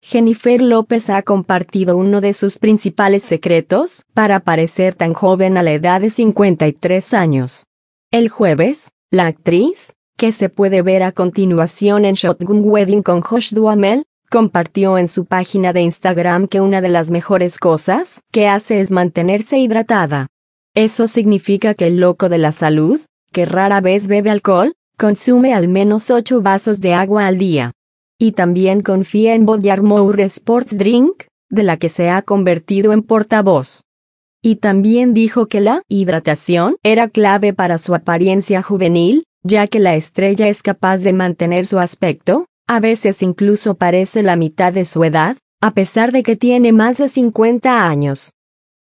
Jennifer López ha compartido uno de sus principales secretos para parecer tan joven a la edad de 53 años. El jueves, la actriz, que se puede ver a continuación en Shotgun Wedding con Josh Duhamel, compartió en su página de Instagram que una de las mejores cosas que hace es mantenerse hidratada. Eso significa que el loco de la salud, que rara vez bebe alcohol, consume al menos 8 vasos de agua al día. Y también confía en Body Armor Sports Drink, de la que se ha convertido en portavoz. Y también dijo que la hidratación era clave para su apariencia juvenil, ya que la estrella es capaz de mantener su aspecto, a veces incluso parece la mitad de su edad, a pesar de que tiene más de 50 años.